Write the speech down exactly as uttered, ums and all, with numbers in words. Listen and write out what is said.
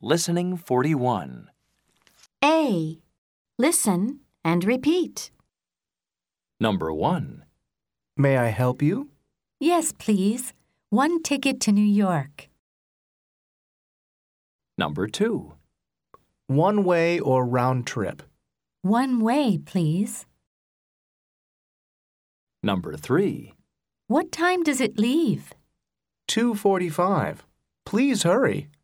Listening forty-one. A. Listen and repeat. Number one. May I help you? Yes, please. One ticket to New York. Number two. One way or round trip? One way, please. Number three. What time does it leave? two forty-five. Please hurry.